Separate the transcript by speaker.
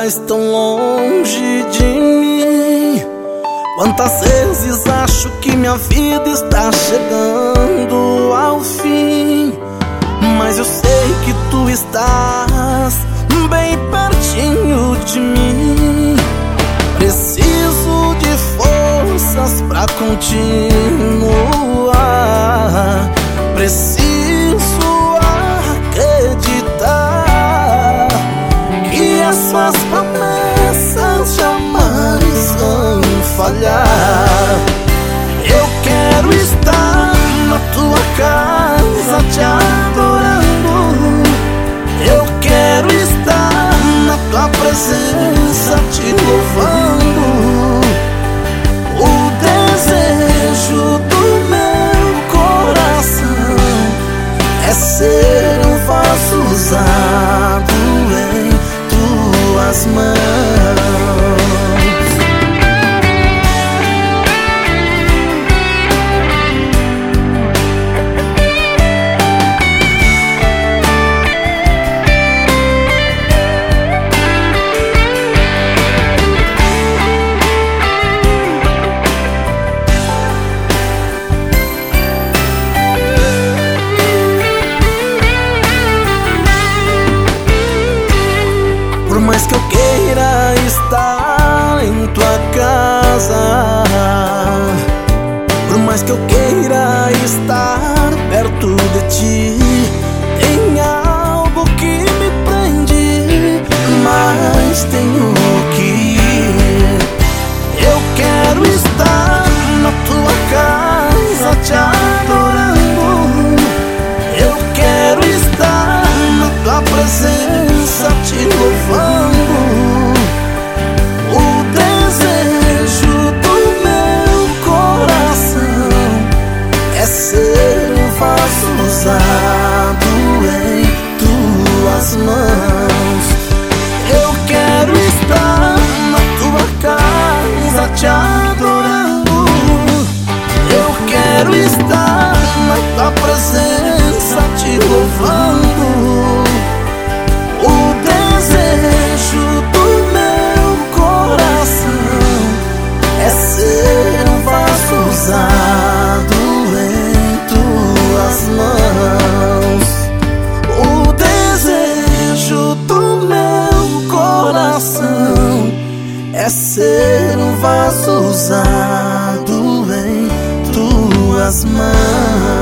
Speaker 1: estás tão longe de mim. Quantas vezes acho que minha vida está chegando ao fim, mas eu sei que tu estás bem pertinho de mim. Preciso de forças pra continuar. Preciso acreditar que as suas promessas jamais vão falhar. Eu quero estar na tua casa te adorando. Eu quero estar na tua presença te louvando. O desejo do meu coração é ser um vaso usado em tuas mãos. Por mais que eu queira estar em tua casa, por mais que eu queira estar perto de ti, tem algo que me prende, mas tenho que ir. Eu quero estar na tua casa te adorando. Eu quero estar na tua presença te louvando. O desejo do meu coração é ser um vaso usado em tuas mãos. Eu quero estar na tua casa te adorando. Eu quero estar na tua presença te louvando. O desejo do meu coração é ser um vaso usado em tuas mãos. O desejo do meu coração é ser um vaso usado em tuas mãos.